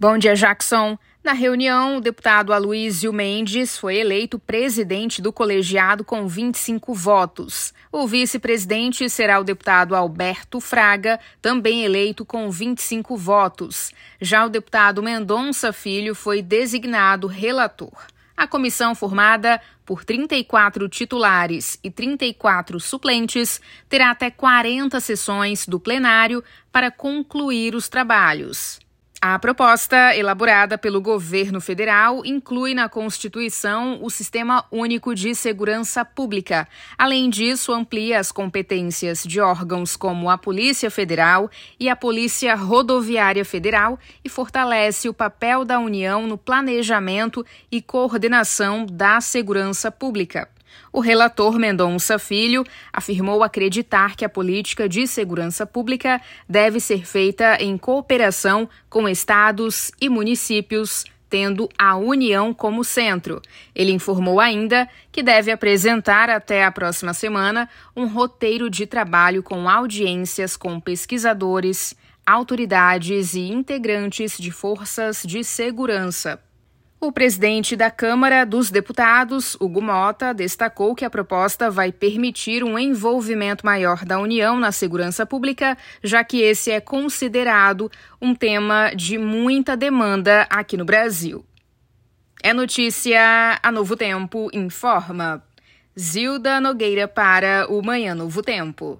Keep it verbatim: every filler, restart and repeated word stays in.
Bom dia, Jackson. Na reunião, o deputado Aloysio Mendes foi eleito presidente do colegiado com vinte e cinco votos. O vice-presidente será o deputado Alberto Fraga, também eleito com vinte e cinco votos. Já o deputado Mendonça Filho foi designado relator. A comissão, formada por trinta e quatro titulares e trinta e quatro suplentes, terá até quarenta sessões do plenário para concluir os trabalhos. A proposta, elaborada pelo governo federal, inclui na Constituição o Sistema Único de Segurança Pública. Além disso, amplia as competências de órgãos como a Polícia Federal e a Polícia Rodoviária Federal e fortalece o papel da União no planejamento e coordenação da segurança pública. O relator Mendonça Filho afirmou acreditar que a política de segurança pública deve ser feita em cooperação com estados e municípios, tendo a União como centro. Ele informou ainda que deve apresentar até a próxima semana um roteiro de trabalho com audiências com pesquisadores, autoridades e integrantes de forças de segurança. O presidente da Câmara dos Deputados, Hugo Mota, destacou que a proposta vai permitir um envolvimento maior da União na segurança pública, já que esse é considerado um tema de muita demanda aqui no Brasil. É notícia, a Novo Tempo informa. Zilda Nogueira para o Manhã Novo Tempo.